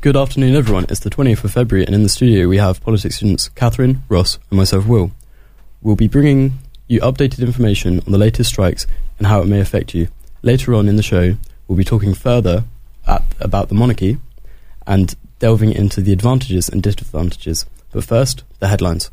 Good afternoon, everyone. It's the 20th of February, and in the studio we have politics students Catherine, Ross, and myself, Will. We'll be bringing you updated information on the latest strikes and how it may affect you. Later on in the show, we'll be talking further about the monarchy and delving into the advantages and disadvantages. But first, the headlines.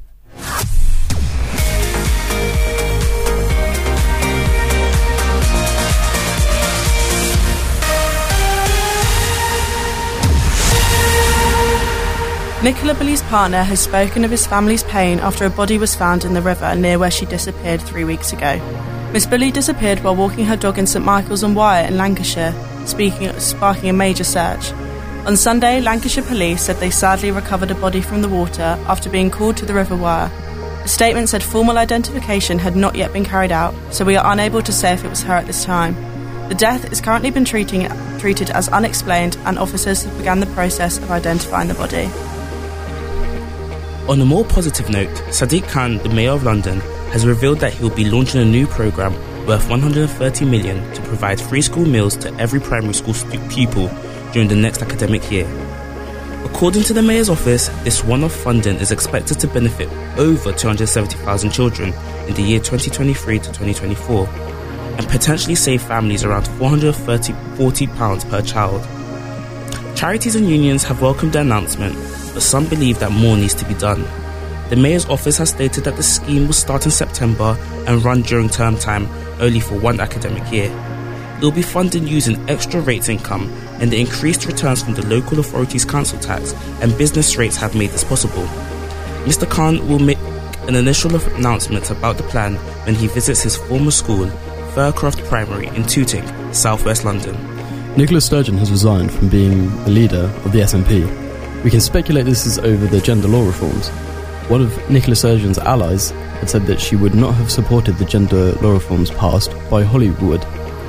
Nicola Bulley's partner has spoken of his family's pain after a body was found in the river near where she disappeared 3 weeks ago. Miss Bulley disappeared while walking her dog in St Michael's on Wyre in Lancashire, sparking a major search. On Sunday, Lancashire police said they sadly recovered a body from the water after being called to the River Wyre. A statement said formal identification had not yet been carried out, so we are unable to say if it was her at this time. The death is currently been treated as unexplained, and officers have begun the process of identifying the body. On a more positive note, Sadiq Khan, the Mayor of London, has revealed that he will be launching a new programme worth $130 million to provide free school meals to every primary school pupil during the next academic year. According to the Mayor's office, this one-off funding is expected to benefit over 270,000 children in the year 2023 to 2024 and potentially save families around £440 per child. Charities and unions have welcomed the announcement, but some believe that more needs to be done. The Mayor's office has stated that the scheme will start in September and run during term time only for one academic year. It will be funded using extra rates income, and the increased returns from the local authorities' council tax and business rates have made this possible. Mr. Khan will make an initial announcement about the plan when he visits his former school, Faircroft Primary in Tooting, southwest London. Nicola Sturgeon has resigned from being the leader of the SNP. We can speculate this is over the gender law reforms. One of Nicola Sturgeon's allies had said that she would not have supported the gender law reforms passed by Hollywood.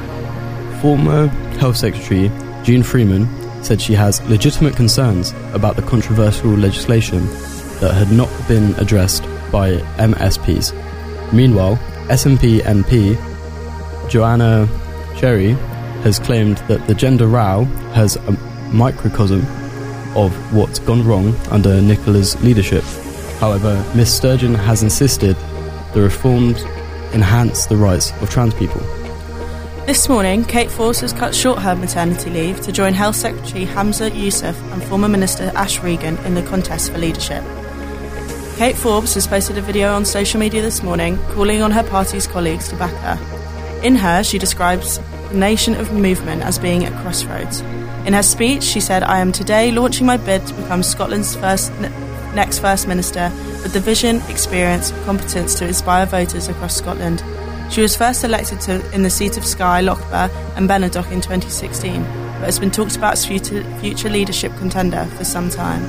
Former Health Secretary Jean Freeman said she has legitimate concerns about the controversial legislation that had not been addressed by MSPs. Meanwhile, SNP MP Joanna Cherry has claimed that the gender row has a microcosm of what's gone wrong under Nicola's leadership. However, Miss Sturgeon has insisted the reforms enhance the rights of trans people. This morning, Kate Forbes has cut short her maternity leave to join Health Secretary Hamza Yusuf and former Minister Ash Regan in the contest for leadership. Kate Forbes has posted a video on social media this morning calling on her party's colleagues to back her. In her, she describes the nation of movement as being at crossroads. In her speech, she said, "I am today launching my bid to become Scotland's next First Minister with the vision, experience, competence to inspire voters across Scotland." She was first elected in the seat of Skye, Loughborough and Benidorm in 2016, but has been talked about as future leadership contender for some time.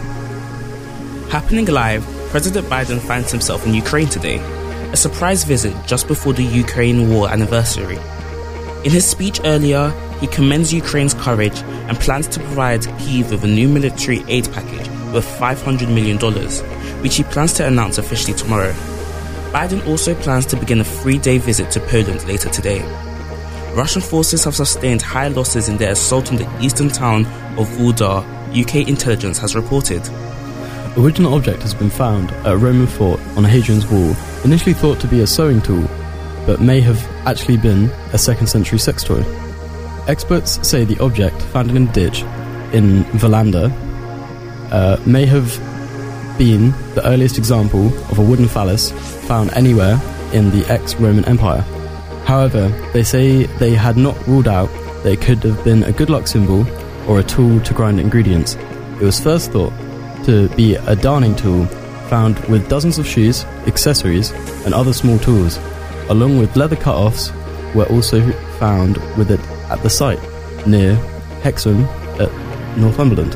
Happening live, President Biden finds himself in Ukraine today, a surprise visit just before the Ukraine war anniversary. In his speech earlier, he commends Ukraine's courage and plans to provide Kyiv with a new military aid package worth $500 million, which he plans to announce officially tomorrow. Biden also plans to begin a 3-day visit to Poland later today. Russian forces have sustained high losses in their assault on the eastern town of Vuldar, UK intelligence has reported. Original object has been found at a Roman fort on Hadrian's Wall, initially thought to be a sewing tool, but may have actually been a 2nd century sex toy. Experts say the object, found in a ditch in Valander, may have been the earliest example of a wooden phallus found anywhere in the ex-Roman Empire. However, they say they had not ruled out that it could have been a good luck symbol or a tool to grind ingredients. It was first thought to be a darning tool found with dozens of shoes, accessories and other small tools, along with leather cut-offs were also found with it at the site near Hexham at Northumberland.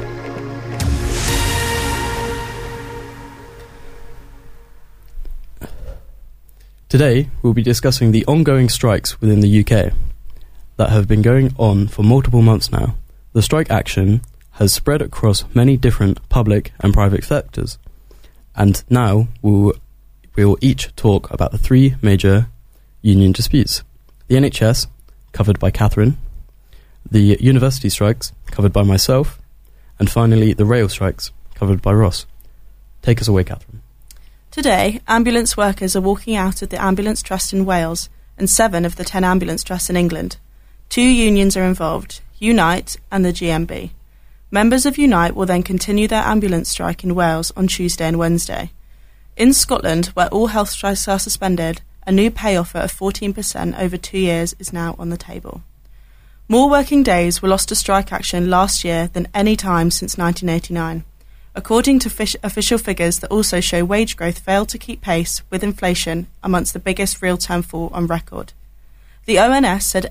Today we'll be discussing the ongoing strikes within the UK that have been going on for multiple months now. The strike action has spread across many different public and private sectors, and now we will each talk about the 3 major union disputes. The NHS, covered by Catherine, the university strikes, covered by myself, and finally the rail strikes, covered by Ross. Take us away, Catherine. Today, ambulance workers are walking out of the Ambulance Trust in Wales and 7 of the 10 ambulance trusts in England. 2 unions are involved, Unite and the GMB. Members of Unite will then continue their ambulance strike in Wales on Tuesday and Wednesday. In Scotland, where all health strikes are suspended, a new pay offer of 14% over 2 years is now on the table. More working days were lost to strike action last year than any time since 1989. According to official figures that also show wage growth failed to keep pace with inflation amongst the biggest real-term fall on record. The ONS said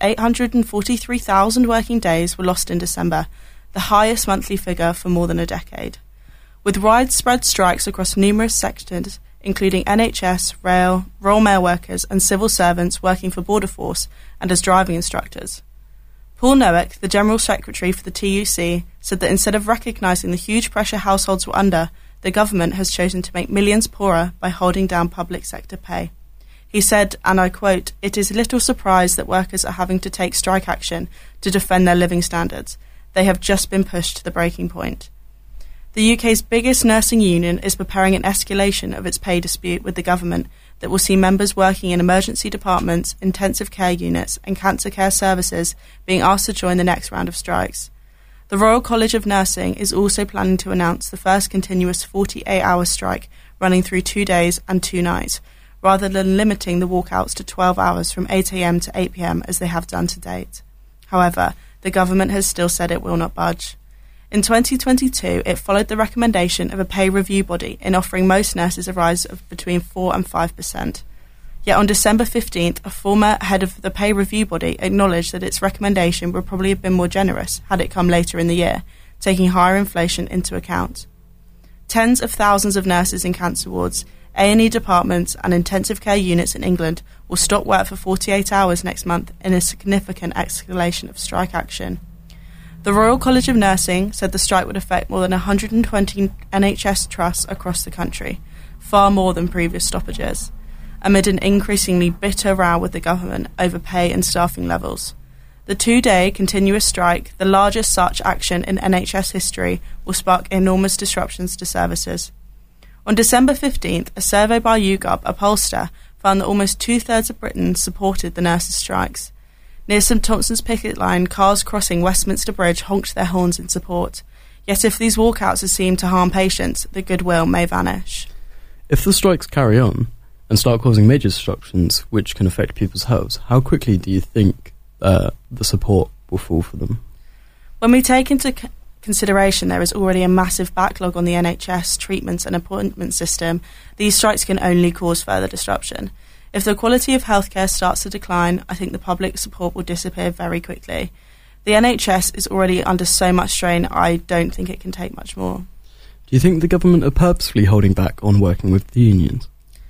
843,000 working days were lost in December, the highest monthly figure for more than a decade. With widespread strikes across numerous sectors, including NHS, rail, Royal Mail workers and civil servants working for Border Force and as driving instructors. Paul Noack, the General Secretary for the TUC, said that instead of recognising the huge pressure households were under, the government has chosen to make millions poorer by holding down public sector pay. He said, and I quote, "It is little surprise that workers are having to take strike action to defend their living standards. They have just been pushed to the breaking point." The UK's biggest nursing union is preparing an escalation of its pay dispute with the government that will see members working in emergency departments, intensive care units and cancer care services being asked to join the next round of strikes. The Royal College of Nursing is also planning to announce the first continuous 48-hour strike running through 2 days and 2 nights, rather than limiting the walkouts to 12 hours from 8 a.m. to 8 p.m. as they have done to date. However, the government has still said it will not budge. In 2022, it followed the recommendation of a pay review body in offering most nurses a rise of between 4 and 5%. Yet on December 15th, a former head of the pay review body acknowledged that its recommendation would probably have been more generous had it come later in the year, taking higher inflation into account. Tens of thousands of nurses in cancer wards, A&E departments and intensive care units in England will stop work for 48 hours next month in a significant escalation of strike action. The Royal College of Nursing said the strike would affect more than 120 NHS trusts across the country, far more than previous stoppages, amid an increasingly bitter row with the government over pay and staffing levels. The 2-day continuous strike, the largest such action in NHS history, will spark enormous disruptions to services. On December 15th, a survey by YouGov, a pollster, found that almost 2/3 of Britons supported the nurses' strikes. Near St Thompson's picket line, cars crossing Westminster Bridge honked their horns in support. Yet if these walkouts are seen to harm patients, the goodwill may vanish. If the strikes carry on and start causing major disruptions which can affect people's health, how quickly do you think the support will fall for them? When we take into consideration there is already a massive backlog on the NHS treatments and appointment system, these strikes can only cause further disruption. If the quality of healthcare starts to decline, I think the public support will disappear very quickly. The NHS is already under so much strain, I don't think it can take much more. Do you think the government are purposefully holding back on working with the unions?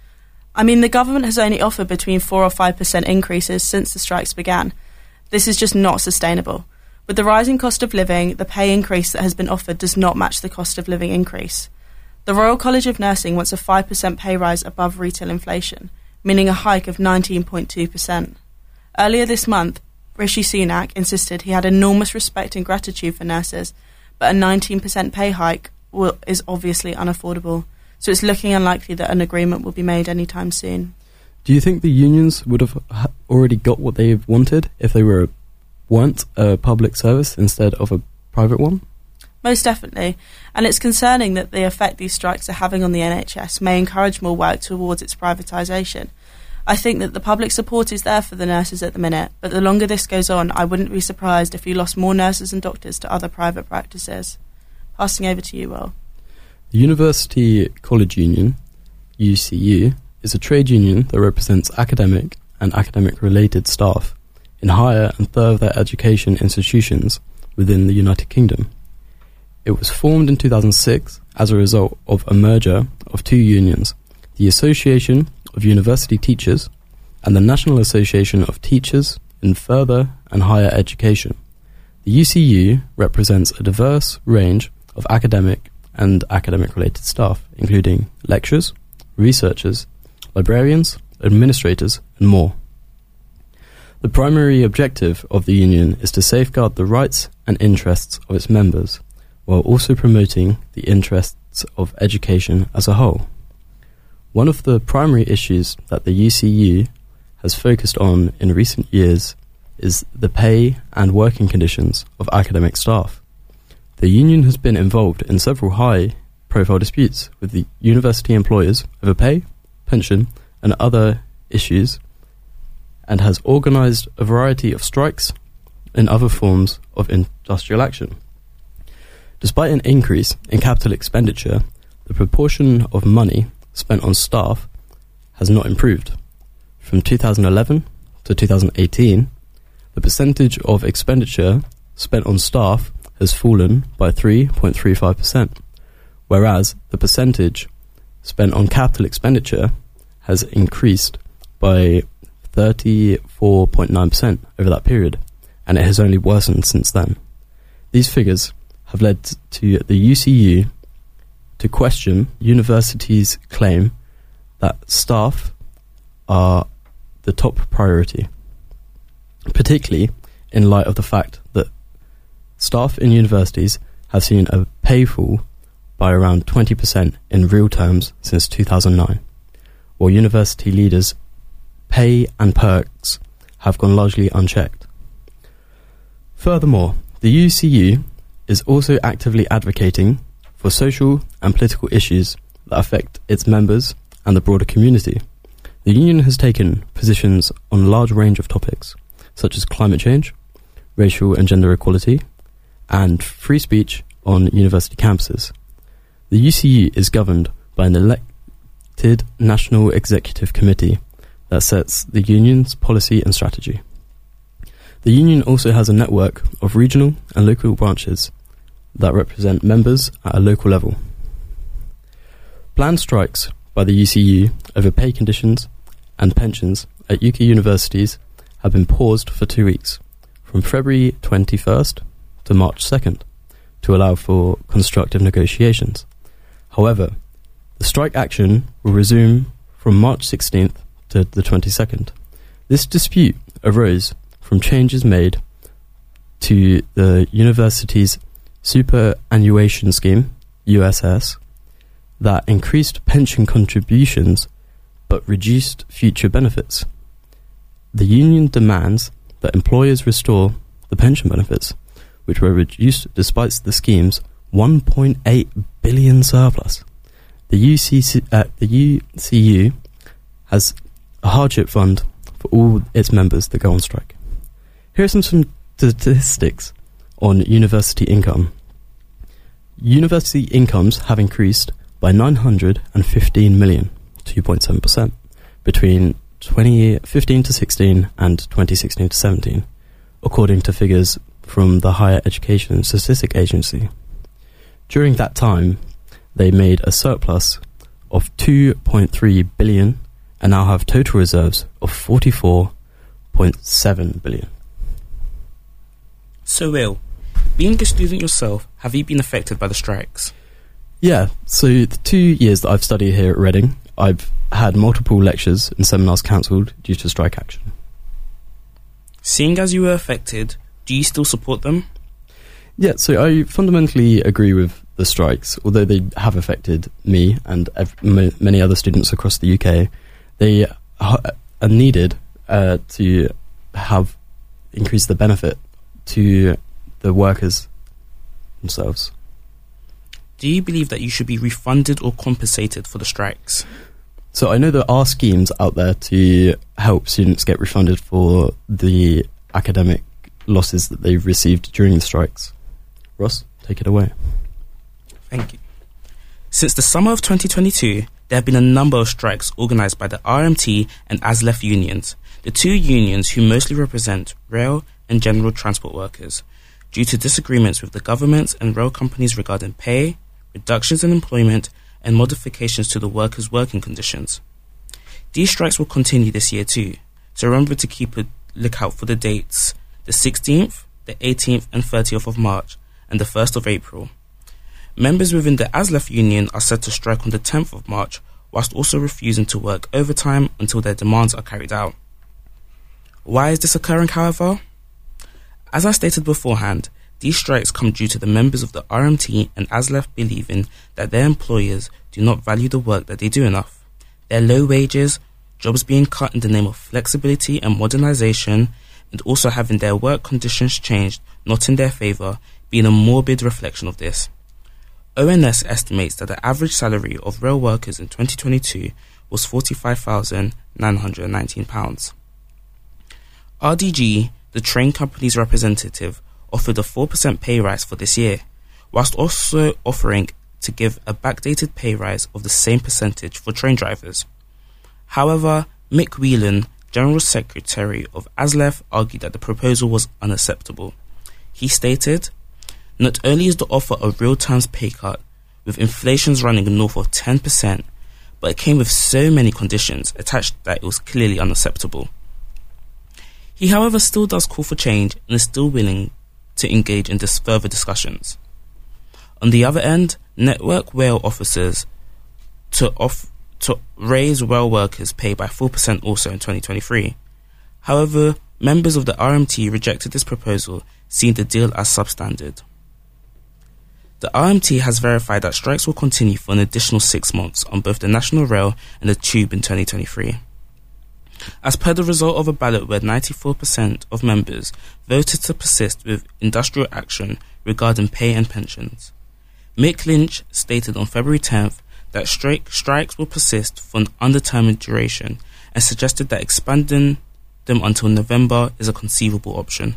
I mean, the government has only offered between 4 or 5% increases since the strikes began. This is just not sustainable. With the rising cost of living, the pay increase that has been offered does not match the cost of living increase. The Royal College of Nursing wants a 5% pay rise above retail inflation, meaning a hike of 19.2%. Earlier this month, Rishi Sunak insisted he had enormous respect and gratitude for nurses, but a 19% pay hike is obviously unaffordable, so it's looking unlikely that an agreement will be made anytime soon. Do you think the unions would have already got what they wanted if they weren't a public service instead of a private one? Most definitely, and it's concerning that the effect these strikes are having on the NHS may encourage more work towards its privatisation. I think that the public support is there for the nurses at the minute, but the longer this goes on, I wouldn't be surprised if we lost more nurses and doctors to other private practices. Passing over to you, Will. The University College Union, UCU, is a trade union that represents academic and academic-related staff in higher and further education institutions within the United Kingdom. It was formed in 2006 as a result of a merger of 2 unions, the Association of University Teachers and the National Association of Teachers in Further and Higher Education. The UCU represents a diverse range of academic and academic-related staff, including lecturers, researchers, librarians, administrators, and more. The primary objective of the union is to safeguard the rights and interests of its members, while also promoting the interests of education as a whole. One of the primary issues that the UCU has focused on in recent years is the pay and working conditions of academic staff. The union has been involved in several high-profile disputes with the university employers over pay, pension, and other issues, and has organised a variety of strikes and other forms of industrial action. Despite an increase in capital expenditure, the proportion of money spent on staff has not improved. From 2011 to 2018, the percentage of expenditure spent on staff has fallen by 3.35%, whereas the percentage spent on capital expenditure has increased by 34.9% over that period, and it has only worsened since then. These figures have led to the UCU to question universities' claim that staff are the top priority, particularly in light of the fact that staff in universities have seen a pay fall by around 20% in real terms since 2009, while university leaders' pay and perks have gone largely unchecked. Furthermore, the UCU is also actively advocating for social and political issues that affect its members and the broader community. The union has taken positions on a large range of topics, such as climate change, racial and gender equality, and free speech on university campuses. The UCU is governed by an elected National Executive Committee that sets the union's policy and strategy. The union also has a network of regional and local branches that represent members at a local level. Planned strikes by the UCU over pay conditions and pensions at UK universities have been paused for 2 weeks, from February 21st to March 2nd, to allow for constructive negotiations. However, the strike action will resume from March 16th to the 22nd. This dispute arose from changes made to the university's superannuation scheme, USS, that increased pension contributions but reduced future benefits. The union demands that employers restore the pension benefits, which were reduced despite the scheme's $1.8 billion surplus. The UCU has a hardship fund for all its members that go on strike. Here are some statistics on university income. University incomes have increased by 915 million, 2.7%, between 2015 to 16 and 2016 to 17, according to figures from the Higher Education Statistic Agency. During that time, they made a surplus of 2.3 billion and now have total reserves of 44.7 billion. So, Will, being a student yourself, have you been affected by the strikes? Yeah, so the 2 years that I've studied here at Reading, I've had multiple lectures and seminars cancelled due to strike action. Seeing as you were affected, do you still support them? Yeah, so I fundamentally agree with the strikes, although they have affected me and many other students across the UK. They are needed to have increased the benefit to the workers themselves. Do you believe that you should be refunded or compensated for the strikes? So I know there are schemes out there to help students get refunded for the academic losses that they've received during the strikes. Ross, take it away. Thank you. Since the summer of 2022, there have been a number of strikes organised by the RMT and ASLEF unions, the two unions who mostly represent rail and general transport workers, due to disagreements with the government and rail companies regarding pay, reductions in employment, and modifications to the workers' working conditions. These strikes will continue this year too, so remember to keep a lookout for the dates: the 16th, the 18th and 30th of March, and the 1st of April. Members within the ASLEF union are set to strike on the 10th of March, whilst also refusing to work overtime until their demands are carried out. Why is this occurring, however? As I stated beforehand, These strikes come due to the members of the RMT and ASLEF believing that their employers do not value the work that they do enough. Their low wages, jobs being cut in the name of flexibility and modernisation, and also having their work conditions changed not in their favour, being a morbid reflection of this. ONS estimates that the average salary of rail workers in 2022 was £45,919. RDG, the train company's representative, offered a 4% pay rise for this year, whilst also offering to give a backdated pay rise of the same percentage for train drivers. However, Mick Whelan, General Secretary of ASLEF, argued that the proposal was unacceptable. He stated, "Not only is the offer a real terms pay cut, with inflation running north of 10%, but it came with so many conditions attached that it was clearly unacceptable." He, however, still does call for change and is still willing to engage in further discussions. On the other end, Network Rail officers to raise rail workers' pay by 4% also in 2023. However, members of the RMT rejected this proposal, seeing the deal as substandard. The RMT has verified that strikes will continue for an additional 6 months on both the National Rail and the Tube in 2023. As per the result of a ballot where 94% of members voted to persist with industrial action regarding pay and pensions. Mick Lynch stated on February 10th that strikes will persist for an undetermined duration and suggested that expanding them until November is a conceivable option.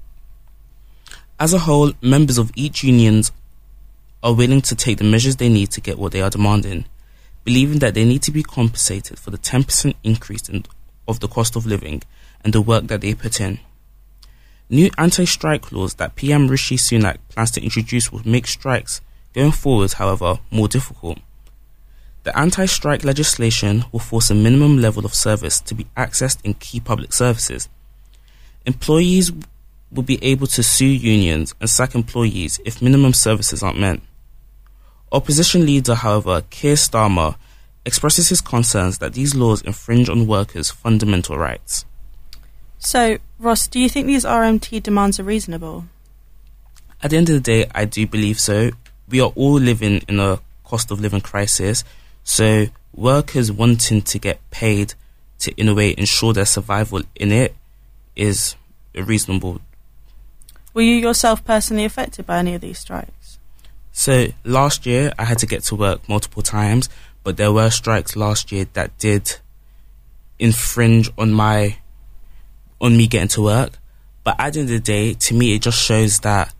As a whole, members of each unions are willing to take the measures they need to get what they are demanding, believing that they need to be compensated for the 10% increase of the cost of living and the work that they put in. New anti-strike laws that PM Rishi Sunak plans to introduce will make strikes going forward, however, more difficult. The anti-strike legislation will force a minimum level of service to be accessed in key public services. Employees will be able to sue unions and sack employees if minimum services aren't met. Opposition leader, however, Keir Starmer, expresses his concerns that these laws infringe on workers' fundamental rights. So, Ross, do you think these RMT demands are reasonable? At the end of the day, I do believe so. We are all living in a cost of living crisis, so workers wanting to get paid to, in a way, ensure their survival in it is reasonable. Were you yourself personally affected by any of these strikes? So last year I had to get to work multiple times, but there were strikes last year that did infringe on me getting to work. But at the end of the day, to me, it just shows that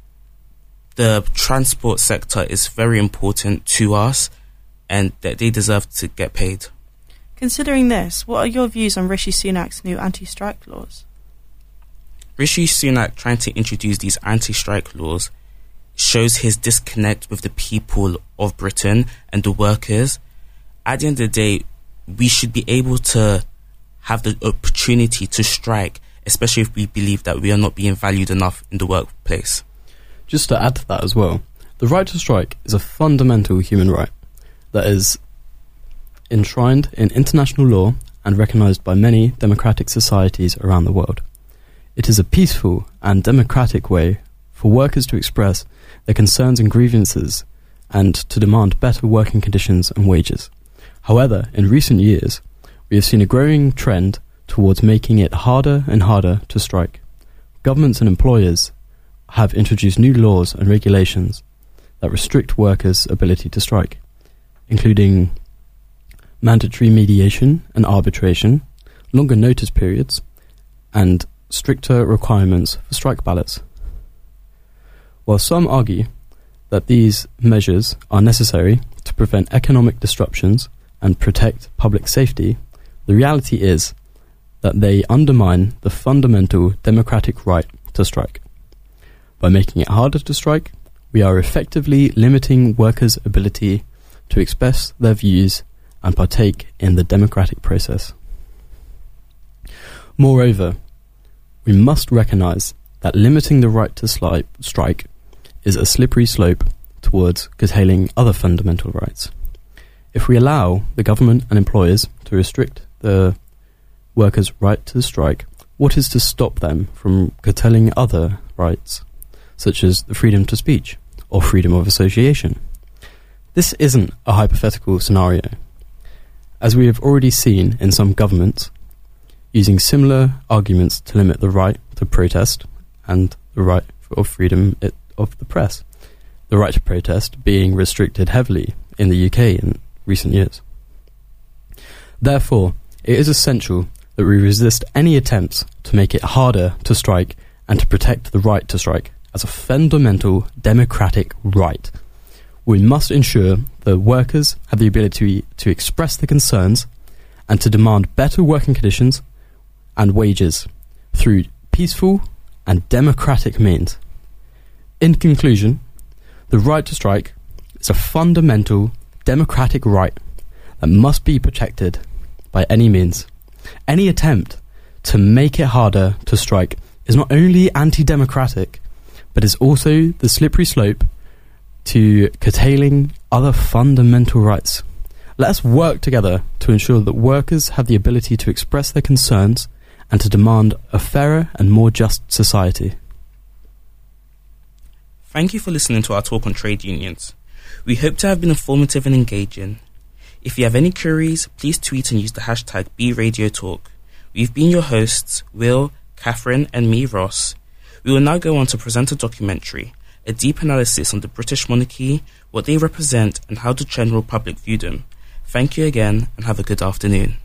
the transport sector is very important to us and that they deserve to get paid. Considering this, what are your views on Rishi Sunak's new anti-strike laws? Rishi Sunak trying to introduce these anti-strike laws shows his disconnect with the people of Britain and the workers. At the end of the day, we should be able to have the opportunity to strike, especially if we believe that we are not being valued enough in the workplace. Just to add to that as well, the right to strike is a fundamental human right that is enshrined in international law and recognised by many democratic societies around the world. It is a peaceful and democratic way for workers to express their concerns and grievances and to demand better working conditions and wages. However, in recent years, we have seen a growing trend towards making it harder and harder to strike. Governments and employers have introduced new laws and regulations that restrict workers' ability to strike, including mandatory mediation and arbitration, longer notice periods, and stricter requirements for strike ballots. While some argue that these measures are necessary to prevent economic disruptions and protect public safety, the reality is that they undermine the fundamental democratic right to strike. By making it harder to strike, we are effectively limiting workers' ability to express their views and partake in the democratic process. Moreover, we must recognise that limiting the right to strike is a slippery slope towards curtailing other fundamental rights. If we allow the government and employers to restrict the workers' right to strike, what is to stop them from curtailing other rights, such as the freedom to speech or freedom of association. This isn't a hypothetical scenario, as we have already seen in some governments using similar arguments to limit the right to protest and the right of freedom of the press, the right to protest being restricted heavily in the UK in recent years. Therefore, it is essential that we resist any attempts to make it harder to strike and to protect the right to strike as a fundamental democratic right. We must ensure that workers have the ability to express their concerns and to demand better working conditions and wages through peaceful and democratic means. In conclusion, the right to strike is a fundamental democratic right that must be protected by any means. Any attempt to make it harder to strike is not only anti-democratic, but is also the slippery slope to curtailing other fundamental rights. Let us work together to ensure that workers have the ability to express their concerns and to demand a fairer and more just society. Thank you for listening to our talk on trade unions. We hope to have been informative and engaging. If you have any queries, please tweet and use the hashtag #BeRadioTalk. We've been your hosts, Will, Catherine and me, Ross. We will now go on to present a documentary, a deep analysis on the British monarchy, what they represent and how the general public view them. Thank you again and have a good afternoon.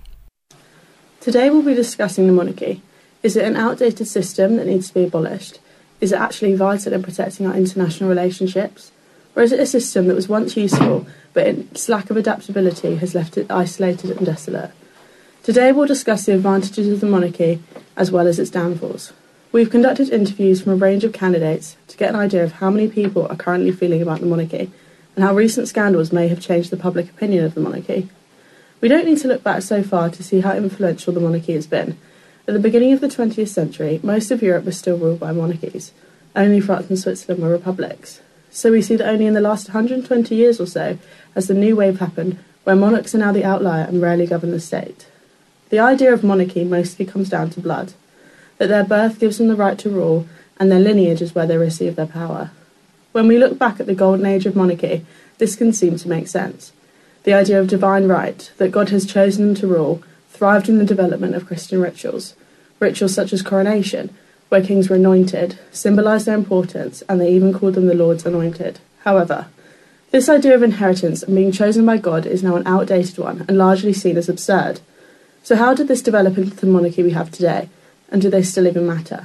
Today we'll be discussing the monarchy. Is it an outdated system that needs to be abolished? Is it actually vital in protecting our international relationships? Or is it a system that was once useful, but its lack of adaptability has left it isolated and desolate? Today we'll discuss the advantages of the monarchy as well as its downfalls. We've conducted interviews from a range of candidates to get an idea of how many people are currently feeling about the monarchy and how recent scandals may have changed the public opinion of the monarchy. We don't need to look back so far to see how influential the monarchy has been. At the beginning of the 20th century, most of Europe was still ruled by monarchies. Only France and Switzerland were republics. So we see that only in the last 120 years or so has the new wave happened, where monarchs are now the outlier and rarely govern the state. The idea of monarchy mostly comes down to blood, that their birth gives them the right to rule, and their lineage is where they receive their power. When we look back at the golden age of monarchy, this can seem to make sense. The idea of divine right, that God has chosen them to rule, thrived in the development of Christian rituals. Rituals such as coronation, where kings were anointed, symbolised their importance, and they even called them the Lord's anointed. However, this idea of inheritance and being chosen by God is now an outdated one and largely seen as absurd. So how did this develop into the monarchy we have today, and do they still even matter?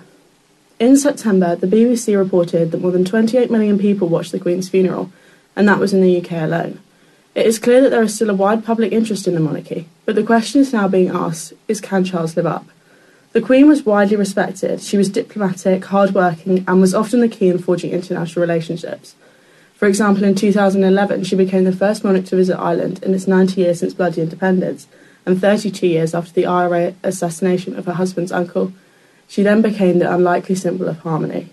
In September, the BBC reported that more than 28 million people watched the Queen's funeral, and that was in the UK alone. It is clear that there is still a wide public interest in the monarchy, but the question is now being asked is, can Charles live up? The Queen was widely respected, she was diplomatic, hard-working, and was often the key in forging international relationships. For example, in 2011, she became the first monarch to visit Ireland in its 90 years since bloody independence, and 32 years after the IRA assassination of her husband's uncle. She then became the unlikely symbol of harmony.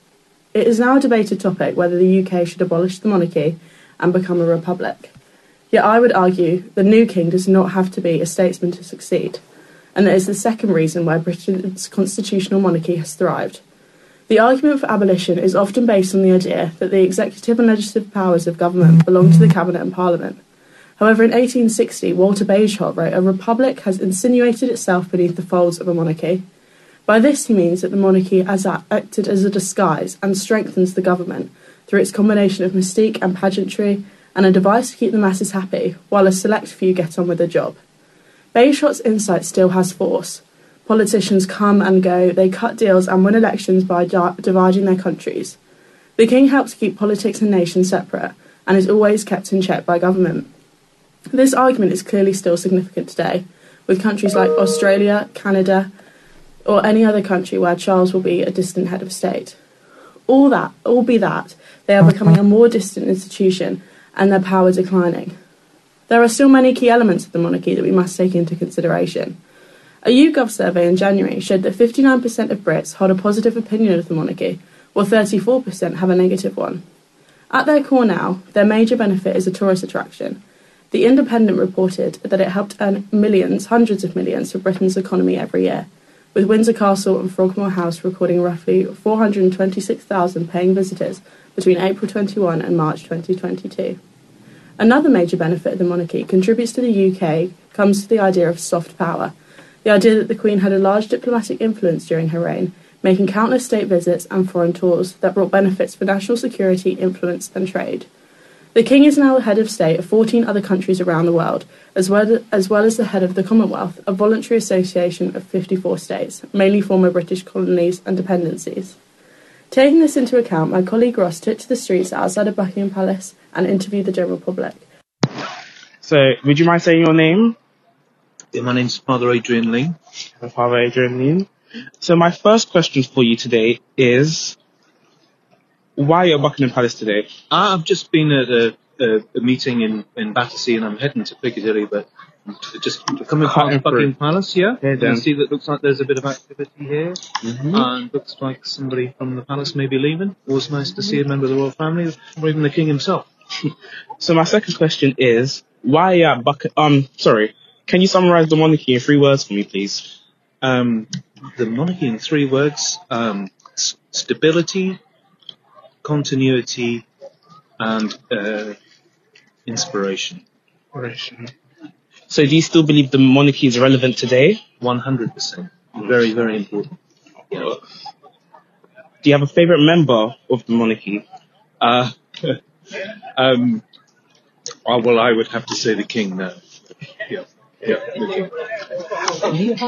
It is now a debated topic whether the UK should abolish the monarchy and become a republic. Yet I would argue the new king does not have to be a statesman to succeed, and that is the second reason why Britain's constitutional monarchy has thrived. The argument for abolition is often based on the idea that the executive and legislative powers of government belong to the cabinet and parliament. However, in 1860, Walter Bagehot wrote, "A republic has insinuated itself beneath the folds of a monarchy." By this he means that the monarchy has acted as a disguise and strengthens the government through its combination of mystique and pageantry, and a device to keep the masses happy, while a select few get on with the job. Bagehot's insight still has force. Politicians come and go, they cut deals and win elections by dividing their countries. The king helps keep politics and nations separate, and is always kept in check by government. This argument is clearly still significant today, with countries like Australia, Canada, or any other country where Charles will be a distant head of state. Albeit they are becoming a more distant institution, and their power declining. There are still many key elements of the monarchy that we must take into consideration. A YouGov survey in January showed that 59% of Brits hold a positive opinion of the monarchy, while 34% have a negative one. At their core now, their major benefit is a tourist attraction. The Independent reported that it helped earn millions, hundreds of millions, for Britain's economy every year. with Windsor Castle and Frogmore House recording roughly 426,000 paying visitors between April 21 and March 2022. Another major benefit of the monarchy contributes to the UK comes to the idea of soft power, the idea that the Queen had a large diplomatic influence during her reign, making countless state visits and foreign tours that brought benefits for national security, influence and trade. The King is now the head of state of 14 other countries around the world, as well as the head of the Commonwealth, a voluntary association of 54 states, mainly former British colonies and dependencies. Taking this into account, my colleague Ross took to the streets outside of Buckingham Palace and interviewed the general public. So, would you mind saying your name? Yeah, my name's Father Adrian Lee. Father Adrian Lee. So my first question for you today is, why are you at Buckingham Palace today? I've just been at a meeting in Battersea, and I'm heading to Piccadilly, but just coming past Buckingham Palace, yeah. You can see that looks like there's a bit of activity here, and looks like somebody from the palace may be leaving. Always nice to see a member of the royal family, or even the King himself. So my second question is, why are you at Buckingham? Can you summarise the monarchy in 3 words for me, please? The monarchy in 3 words: stability, continuity, and inspiration. So do you still believe the monarchy is relevant today? 100%. Very, very important. Yeah. Do you have a favourite member of the monarchy? Well, I would have to say the King now. Yeah, the King.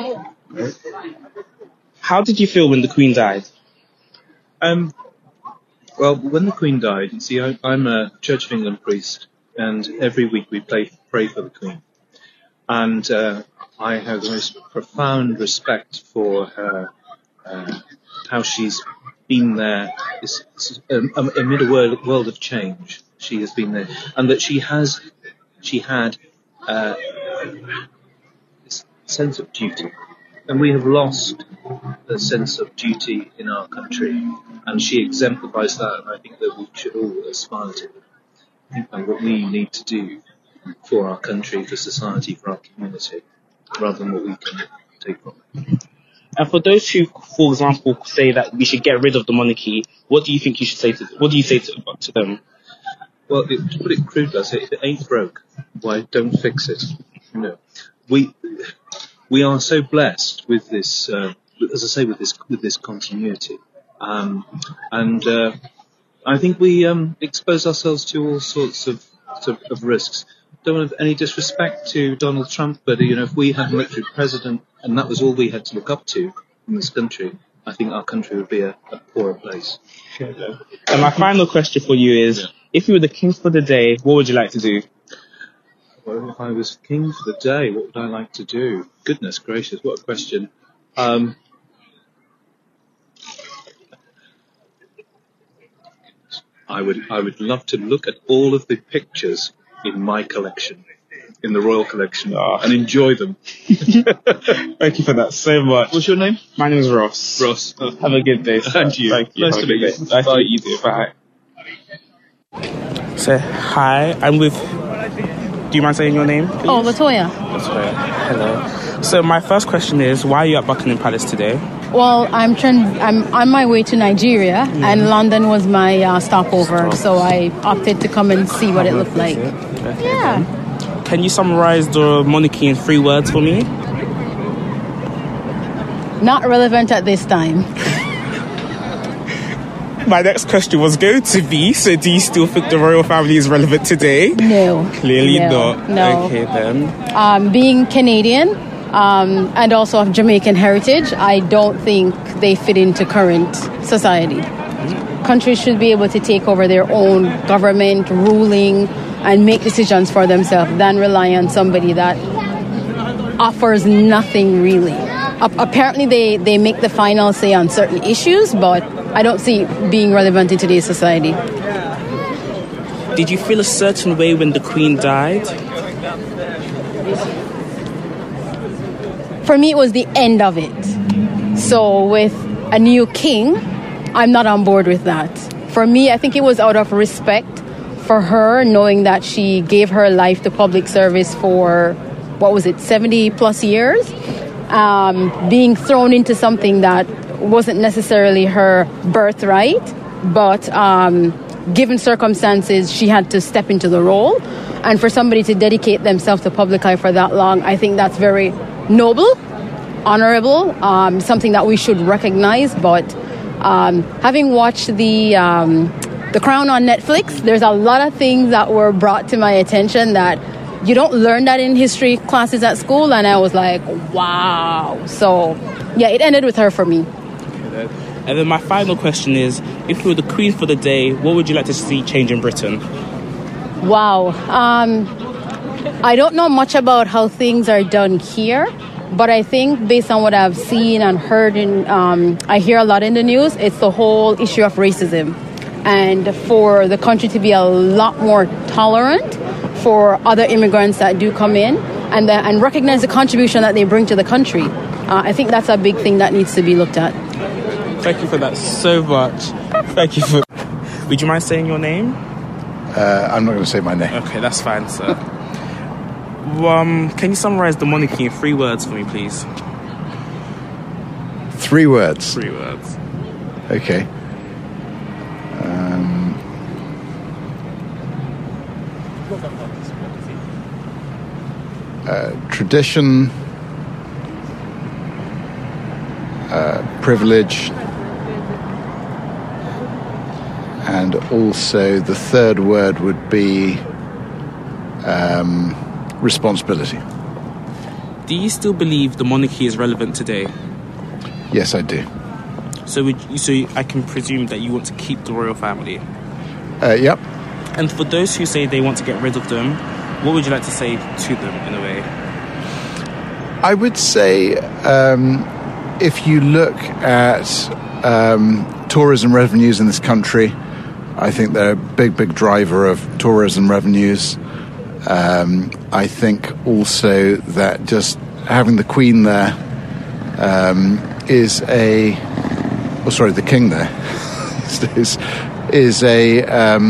How did you feel when the Queen died? Well, when the Queen died, you see, I'm a Church of England priest, and every week we pray for the Queen. And I have the most profound respect for her, how she's been there amid a world of change. She has been there, and that she had this sense of duty. And we have lost the sense of duty in our country, and she exemplifies that, and I think that we should all aspire to think about what we need to do for our country, for society, for our community, rather than what we can take from it. And for those who, for example, say that we should get rid of the monarchy, what do you think you should say to? What do you say to them? Well, to put it crudely, I say if it ain't broke, why don't fix it? You know, we are so blessed with this, as I say, with this continuity, and I think we expose ourselves to all sorts of risks. Don't have any disrespect to Donald Trump, but if we had an elected president and that was all we had to look up to in this country, I think our country would be a poorer place. And my final question for you is: if you were the king for the day, what would you like to do? Well, if I was king for the day, what would I like to do? Goodness gracious, what a question. I would love to look at all of the pictures in my collection, in the royal collection, and enjoy them. Thank you for that so much. What's your name? My name is Ross. Ross. Have a good day, sir. And you. Thank you. Nice to meet you. Nice to meet you too. Bye. So, hi, I'm with... Do you mind saying your name, please? Oh, Latoya. Latoya. Hello. So my first question is, why are you at Buckingham Palace today? Well, I'm on my way to Nigeria, and London was my stopover, so I opted to come and see what it looked like. Okay, yeah. Then. Can you summarize the monarchy in 3 words for me? Not relevant at this time. My next question was going to be, so do you still think the royal family is relevant today? No. Clearly not. No. Okay, then. Being Canadian and also of Jamaican heritage, I don't think they fit into current society. Countries should be able to take over their own government, ruling, and make decisions for themselves than rely on somebody that offers nothing really. Apparently they make the final say on certain issues, but I don't see it being relevant in today's society. Did you feel a certain way when the Queen died? For me, it was the end of it. So with a new king, I'm not on board with that. For me, I think it was out of respect for her, knowing that she gave her life to public service for, 70 plus years? being thrown into something that wasn't necessarily her birthright, but given circumstances, she had to step into the role. And for somebody to dedicate themselves to public eye for that long, I think that's very noble, honorable, something that we should recognize. But having watched the Crown on Netflix, there's a lot of things that were brought to my attention that you don't learn that in history classes at school, and I was like, wow. So, yeah, it ended with her for me. And then my final question is, if you were the Queen for the day, what would you like to see change in Britain? Wow. I don't know much about how things are done here, but I think based on what I've seen and heard, I hear a lot in the news, it's the whole issue of racism. And for the country to be a lot more tolerant for other immigrants that do come in and recognize the contribution that they bring to the country. I think that's a big thing that needs to be looked at. Thank you for that so much. Thank you for... Would you mind saying your name? I'm not going to say my name. Okay, that's fine, sir. Can you summarize the monarchy in 3 words for me, please? 3 words? 3 words. Okay. Tradition, privilege, and also the 3rd word would be responsibility. Do you still believe the monarchy is relevant today? Yes, I do. So I can presume that you want to keep the royal family? Yep. And for those who say they want to get rid of them, what would you like to say to them in a way? I would say if you look at tourism revenues in this country, I think they're a big driver of tourism revenues. I think also that just having the Queen there the King there is a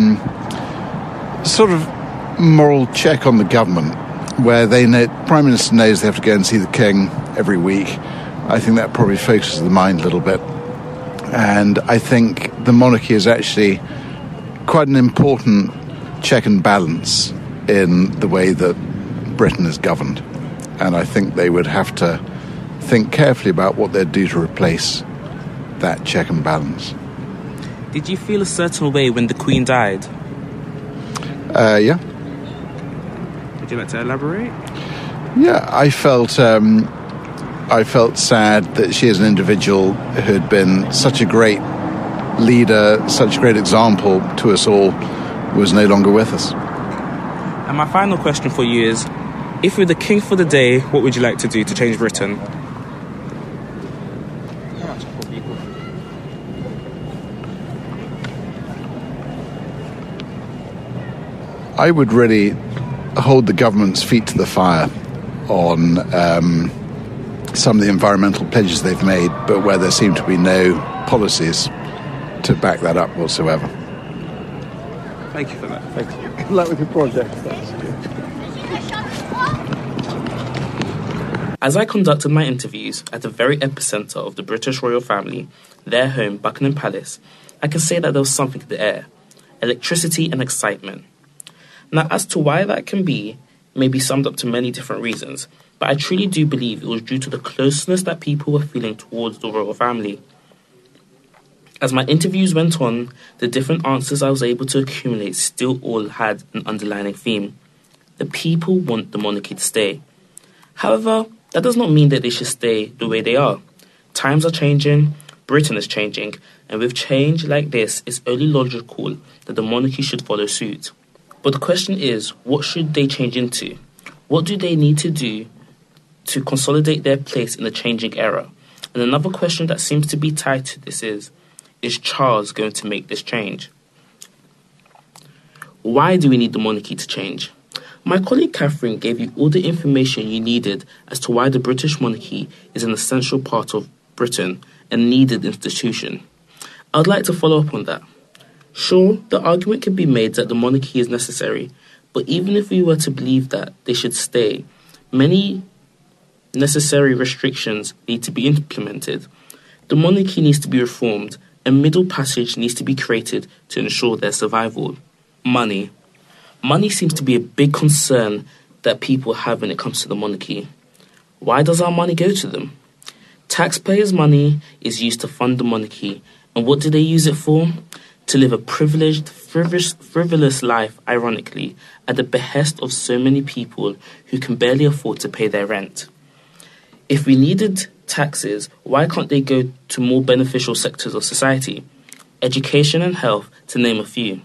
sort of moral check on the government, where Prime Minister knows they have to go and see the King every week. I think that probably focuses the mind a little bit. And I think the monarchy is actually quite an important check and balance in the way that Britain is governed. And I think they would have to think carefully about what they'd do to replace that check and balance. Did you feel a certain way when the Queen died? Yeah. Would you like to elaborate? Yeah, I felt sad that she as an individual who had been such a great leader, such a great example to us all, was no longer with us. And my final question for you is, if you're the King for the day, what would you like to do to change Britain? I would really hold the government's feet to the fire on some of the environmental pledges they've made, but where there seem to be no policies to back that up whatsoever. Thank you for that. Thank you. Good luck with your project. As I conducted my interviews at the very epicenter of the British royal family, their home, Buckingham Palace, I can say that there was something in the air, electricity and excitement. Now, as to why that can be, may be summed up to many different reasons, but I truly do believe it was due to the closeness that people were feeling towards the royal family. As my interviews went on, the different answers I was able to accumulate still all had an underlying theme. The people want the monarchy to stay. However, that does not mean that they should stay the way they are. Times are changing, Britain is changing, and with change like this, it's only logical that the monarchy should follow suit. But the question is, what should they change into? What do they need to do to consolidate their place in the changing era? And another question that seems to be tied to this is Charles going to make this change? Why do we need the monarchy to change? My colleague Catherine gave you all the information you needed as to why the British monarchy is an essential part of Britain and needed institution. I'd like to follow up on that. Sure, the argument can be made that the monarchy is necessary, but even if we were to believe that they should stay, many necessary restrictions need to be implemented. The monarchy needs to be reformed. A middle passage needs to be created to ensure their survival. Money. Money seems to be a big concern that people have when it comes to the monarchy. Why does our money go to them? Taxpayers' money is used to fund the monarchy, and what do they use it for? To live a privileged, frivolous life, ironically, at the behest of so many people who can barely afford to pay their rent. If we needed taxes, why can't they go to more beneficial sectors of society? Education and health, to name a few.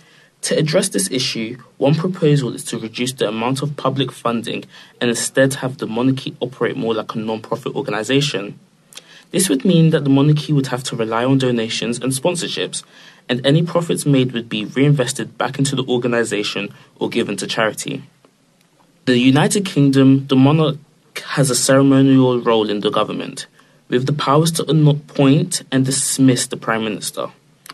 To address this issue, one proposal is to reduce the amount of public funding and instead have the monarchy operate more like a non-profit organisation. This would mean that the monarchy would have to rely on donations and sponsorships, and any profits made would be reinvested back into the organisation or given to charity. In the United Kingdom, the monarch has a ceremonial role in the government, with the powers to appoint and dismiss the Prime Minister.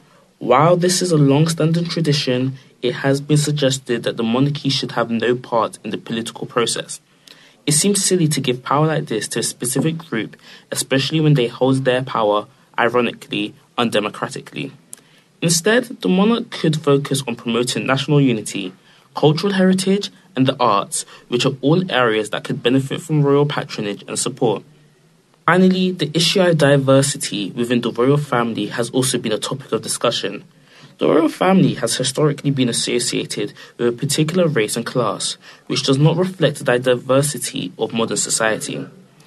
While this is a long-standing tradition, it has been suggested that the monarchy should have no part in the political process. It seems silly to give power like this to a specific group, especially when they hold their power, ironically, undemocratically. Instead, the monarch could focus on promoting national unity, cultural heritage, and the arts, which are all areas that could benefit from royal patronage and support. Finally, the issue of diversity within the royal family has also been a topic of discussion. The royal family has historically been associated with a particular race and class, which does not reflect the diversity of modern society.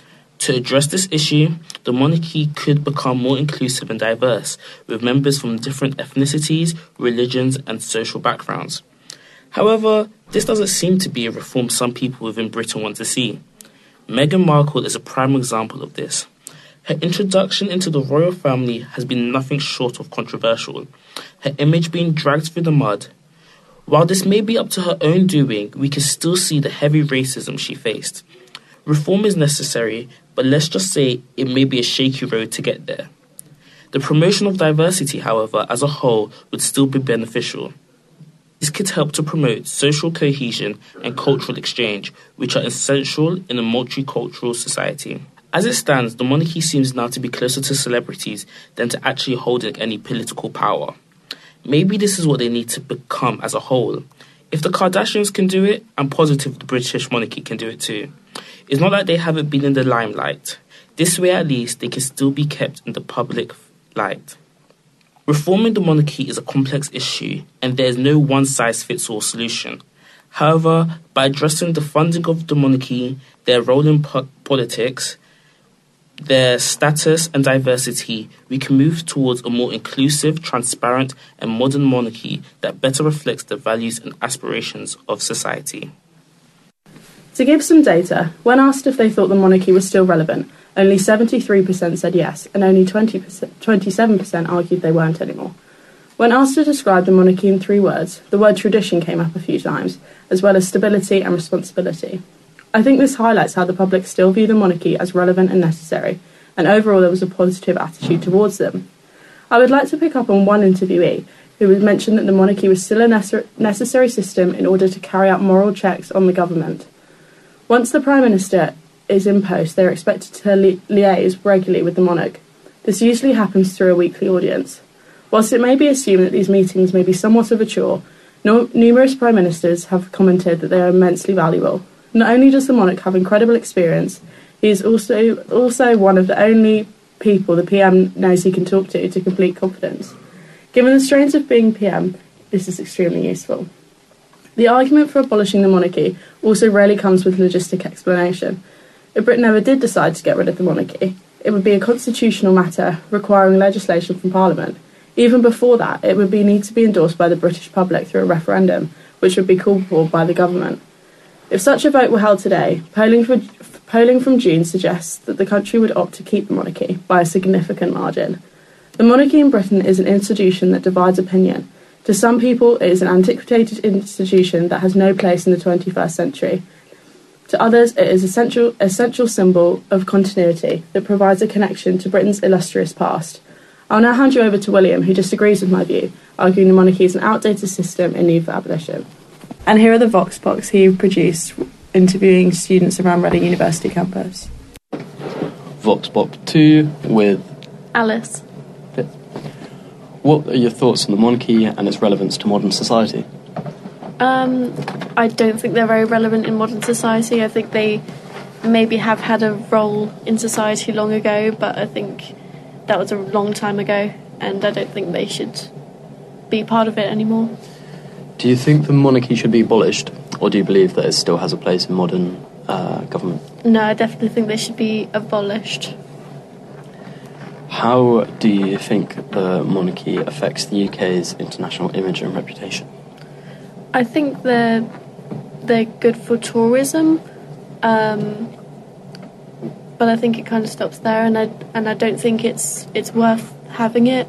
To address this issue, the monarchy could become more inclusive and diverse, with members from different ethnicities, religions, and social backgrounds. However, this doesn't seem to be a reform some people within Britain want to see. Meghan Markle is a prime example of this. Her introduction into the royal family has been nothing short of controversial, her image being dragged through the mud. While this may be up to her own doing, we can still see the heavy racism she faced. Reform is necessary, but let's just say it may be a shaky road to get there. The promotion of diversity, however, as a whole, would still be beneficial. This could help to promote social cohesion and cultural exchange, which are essential in a multicultural society. As it stands, the monarchy seems now to be closer to celebrities than to actually holding any political power. Maybe this is what they need to become as a whole. If the Kardashians can do it, I'm positive the British monarchy can do it too. It's not like they haven't been in the limelight. This way, at least, they can still be kept in the public light. Reforming the monarchy is a complex issue, and there is no one-size-fits-all solution. However, by addressing the funding of the monarchy, their role in politics, their status and diversity, we can move towards a more inclusive, transparent, and modern monarchy that better reflects the values and aspirations of society. To give some data, when asked if they thought the monarchy was still relevant, only 73% said yes, and only 27% argued they weren't anymore. When asked to describe the monarchy in 3 words, the word tradition came up a few times, as well as stability and responsibility. I think this highlights how the public still view the monarchy as relevant and necessary, and overall there was a positive attitude towards them. I would like to pick up on one interviewee who had mentioned that the monarchy was still a necessary system in order to carry out moral checks on the government. Once the Prime Minister is in post, they are expected to liaise regularly with the monarch. This usually happens through a weekly audience. Whilst it may be assumed that these meetings may be somewhat of a chore, numerous Prime Ministers have commented that they are immensely valuable. Not only does the monarch have incredible experience, he is also one of the only people the PM knows he can talk to complete confidence. Given the strains of being PM, this is extremely useful. The argument for abolishing the monarchy also rarely comes with logistic explanation. If Britain ever did decide to get rid of the monarchy, it would be a constitutional matter requiring legislation from Parliament. Even before that, it would need to be endorsed by the British public through a referendum, which would be called for by the government. If such a vote were held today, polling from June suggests that the country would opt to keep the monarchy by a significant margin. The monarchy in Britain is an institution that divides opinion. To some people, it is an antiquated institution that has no place in the 21st century. To others, it is an essential symbol of continuity that provides a connection to Britain's illustrious past. I'll now hand you over to William, who disagrees with my view, arguing the monarchy is an outdated system in need for abolition. And here are the Vox Pops he produced interviewing students around Reading University campus. Vox Pop 2 with Alice. What are your thoughts on the monarchy and its relevance to modern society? I don't think they're very relevant in modern society. I think they maybe have had a role in society long ago, but I think that was a long time ago, and I don't think they should be part of it anymore. Do you think the monarchy should be abolished, or do you believe that it still has a place in modern government? No, I definitely think they should be abolished. How do you think the monarchy affects the UK's international image and reputation? I think they're good for tourism, but I think it kind of stops there, and I don't think it's worth having it.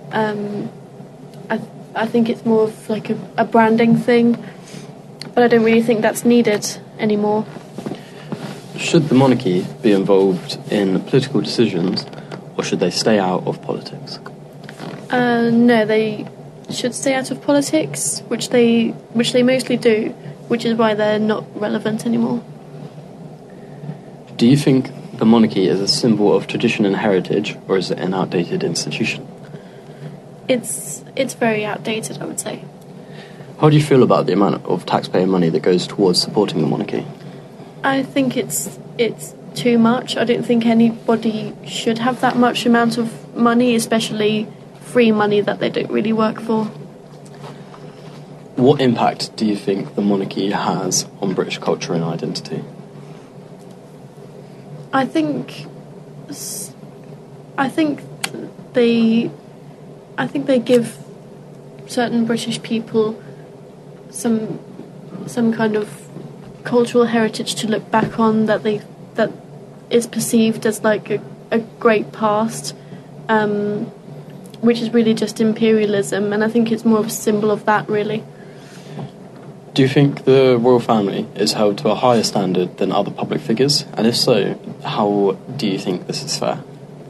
I think it's more of like a branding thing, but I don't really think that's needed anymore. Should the monarchy be involved in political decisions, or should they stay out of politics? No, they should stay out of politics, which they mostly do, which is why they're not relevant anymore. Do you think the monarchy is a symbol of tradition and heritage, or is it an outdated institution? It's very outdated, I would say. How do you feel about the amount of taxpayer money that goes towards supporting the monarchy? I think it's too much. I don't think anybody should have that much amount of money, especially free money that they don't really work for. What impact do you think the monarchy has on British culture and identity? I think they give certain British people some kind of cultural heritage to look back on that is perceived as like a great past, which is really just imperialism, and I think it's more of a symbol of that, really. Do you think the royal family is held to a higher standard than other public figures? And if so, how do you think this is fair?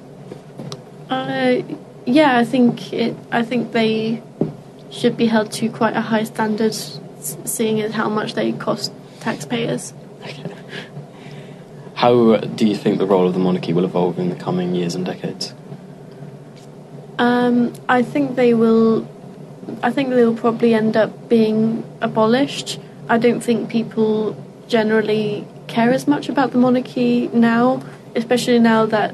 Yeah, I think they should be held to quite a high standard, seeing as how much they cost taxpayers. Okay. How do you think the role of the monarchy will evolve in the coming years and decades? I think they will probably end up being abolished. I don't think people generally care as much about the monarchy now, especially now that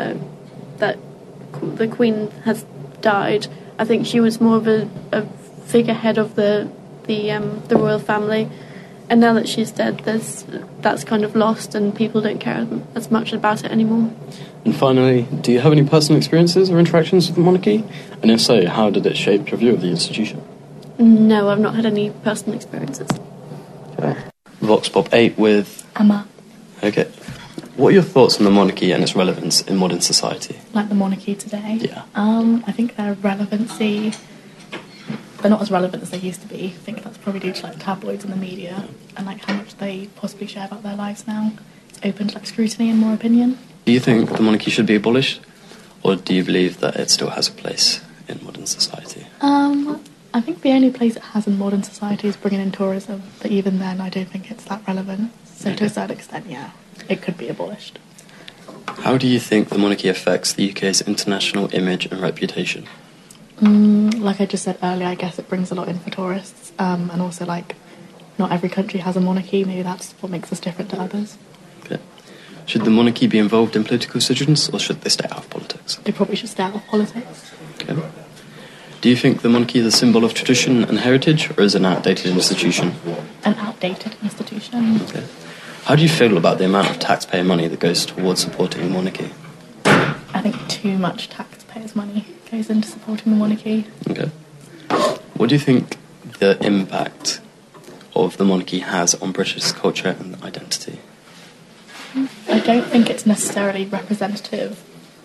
the Queen has died. I think she was more of a figurehead of the royal family, and now that she's dead, that's kind of lost, and people don't care as much about it anymore. And finally, do you have any personal experiences or interactions with the monarchy? And if so, how did it shape your view of the institution? No, I've not had any personal experiences. Okay. Vox Pop 8 with Emma. Okay. What are your thoughts on the monarchy and its relevance in modern society? Like the monarchy today? Yeah. I think their relevancy, they're not as relevant as they used to be. I think that's probably due to like tabloids and the media and like how much they possibly share about their lives now. It's open to like scrutiny and more opinion. Do you think the monarchy should be abolished, or do you believe that it still has a place in modern society? I think the only place it has in modern society is bringing in tourism, but even then I don't think it's that relevant. So to a certain extent, yeah, it could be abolished. How do you think the monarchy affects the UK's international image and reputation? Like I just said earlier, I guess it brings a lot in for tourists, and also like not every country has a monarchy. Maybe that's what makes us different to others. Okay. Should the monarchy be involved in political decisions, or should they stay out of politics? They probably should stay out of politics. Okay. Do you think the monarchy is a symbol of tradition and heritage, or is it an outdated institution? An outdated institution. Okay. How do you feel about the amount of taxpayer money that goes towards supporting the monarchy? I think too much taxpayers' money goes into supporting the monarchy. Okay. What do you think the impact of the monarchy has on British culture and identity? I don't think it's necessarily representative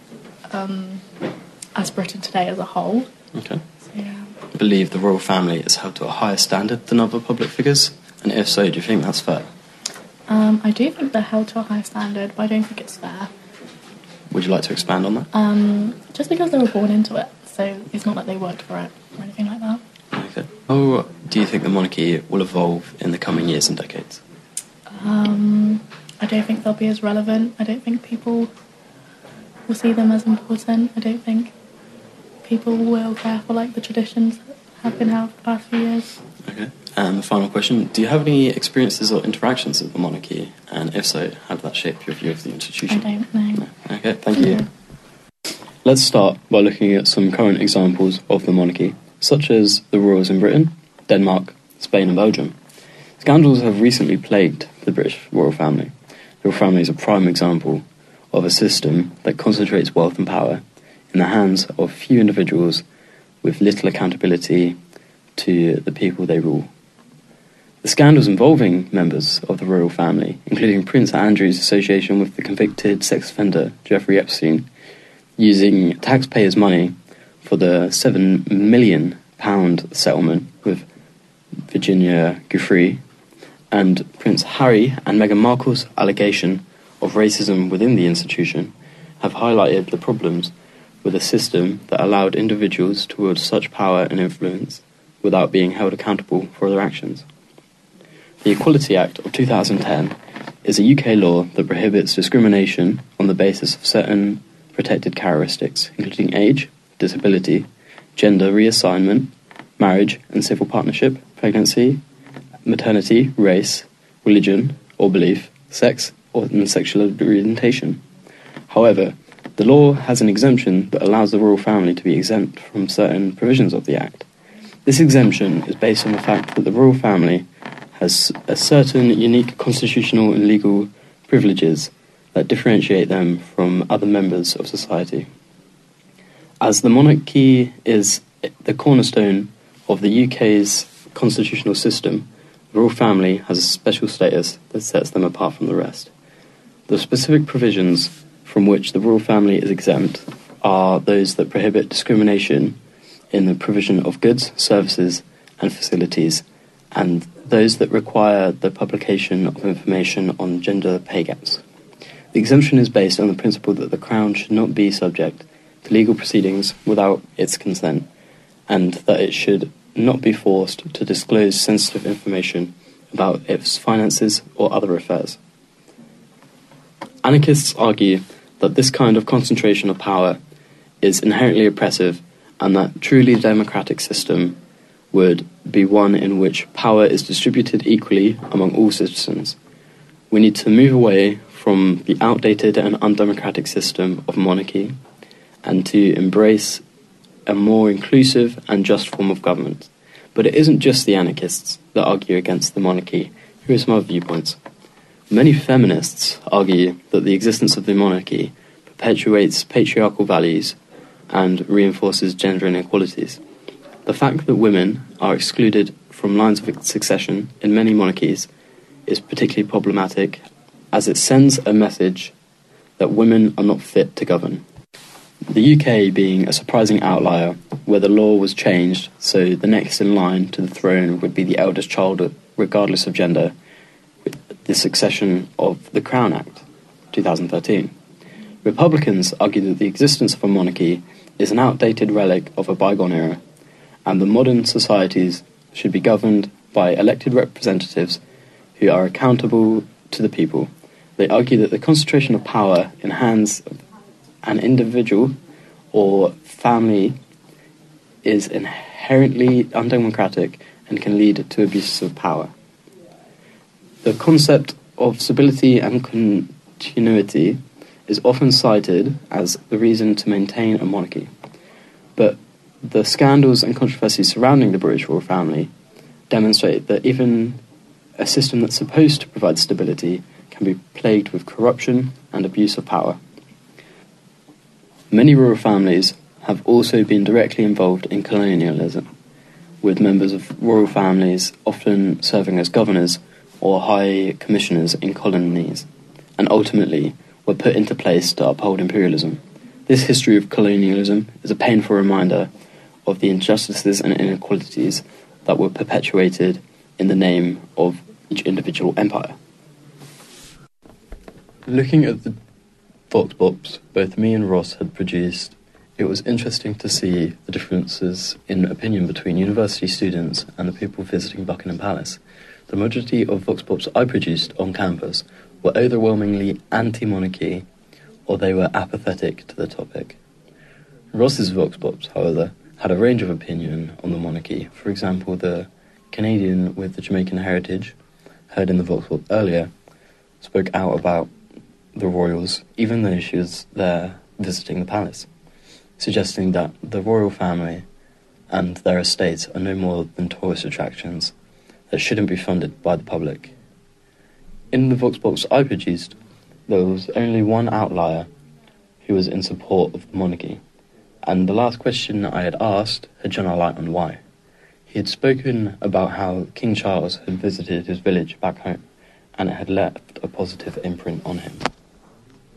as Britain today as a whole. Okay. So, yeah. I believe the royal family is held to a higher standard than other public figures, and if so, do you think that's fair? I do think they're held to a high standard, but I don't think it's fair. Would you like to expand on that? Just because they were born into it, so it's not like they worked for it or anything like that. Okay. How do you think the monarchy will evolve in the coming years and decades? I don't think they'll be as relevant. I don't think people people see them as important. I don't think people will care for like the traditions that have been held for the past few years. Okay. And the final question, do you have any experiences or interactions with the monarchy? And if so, how did that shape your view of the institution? I don't know. No. Okay, thank you. Let's start by looking at some current examples of the monarchy, such as the royals in Britain, Denmark, Spain and Belgium. Scandals have recently plagued the British royal family. The royal family is a prime example of a system that concentrates wealth and power in the hands of few individuals with little accountability to the people they rule. The scandals involving members of the royal family, including Prince Andrew's association with the convicted sex offender Jeffrey Epstein, using taxpayers' money for the £7 million settlement with Virginia Giuffre, and Prince Harry and Meghan Markle's allegation of racism within the institution, have highlighted the problems with a system that allowed individuals to wield such power and influence without being held accountable for their actions. The Equality Act of 2010 is a UK law that prohibits discrimination on the basis of certain protected characteristics, including age, disability, gender reassignment, marriage and civil partnership, pregnancy, maternity, race, religion or belief, sex or sexual orientation. However, the law has an exemption that allows the royal family to be exempt from certain provisions of the Act. This exemption is based on the fact that the royal family has a certain unique constitutional and legal privileges that differentiate them from other members of society. As the monarchy is the cornerstone of the UK's constitutional system, the royal family has a special status that sets them apart from the rest. The specific provisions from which the royal family is exempt are those that prohibit discrimination in the provision of goods, services and facilities, and those that require the publication of information on gender pay gaps. The exemption is based on the principle that the Crown should not be subject to legal proceedings without its consent, and that it should not be forced to disclose sensitive information about its finances or other affairs. Anarchists argue that this kind of concentration of power is inherently oppressive and that truly democratic system would be one in which power is distributed equally among all citizens. We need to move away from the outdated and undemocratic system of monarchy and to embrace a more inclusive and just form of government. But it isn't just the anarchists that argue against the monarchy. Here are some other viewpoints. Many feminists argue that the existence of the monarchy perpetuates patriarchal values and reinforces gender inequalities. The fact that women are excluded from lines of succession in many monarchies is particularly problematic, as it sends a message that women are not fit to govern. The UK being a surprising outlier, where the law was changed so the next in line to the throne would be the eldest child regardless of gender, with the succession of the Crown Act, 2013. Republicans argue that the existence of a monarchy is an outdated relic of a bygone era, and the modern societies should be governed by elected representatives who are accountable to the people. They argue that the concentration of power in hands of an individual or family is inherently undemocratic and can lead to abuses of power. The concept of stability and continuity is often cited as the reason to maintain a monarchy, but the scandals and controversies surrounding the British royal family demonstrate that even a system that's supposed to provide stability can be plagued with corruption and abuse of power. Many royal families have also been directly involved in colonialism, with members of royal families often serving as governors or high commissioners in colonies, and ultimately were put into place to uphold imperialism. This history of colonialism is a painful reminder of the injustices and inequalities that were perpetuated in the name of each individual empire. Looking at the Vox Pops both me and Ross had produced, it was interesting to see the differences in opinion between university students and the people visiting Buckingham Palace. The majority of Vox Pops I produced on campus were overwhelmingly anti-monarchy or they were apathetic to the topic. Ross's Vox Pops, however, had a range of opinion on the monarchy. For example, the Canadian with the Jamaican heritage, heard in the Vox Pop earlier, spoke out about the royals, even though she was there visiting the palace, suggesting that the royal family and their estates are no more than tourist attractions that shouldn't be funded by the public. In the Vox Pops I produced, there was only one outlier who was in support of the monarchy, and the last question I had asked had shone a light on why. He had spoken about how King Charles had visited his village back home, and it had left a positive imprint on him.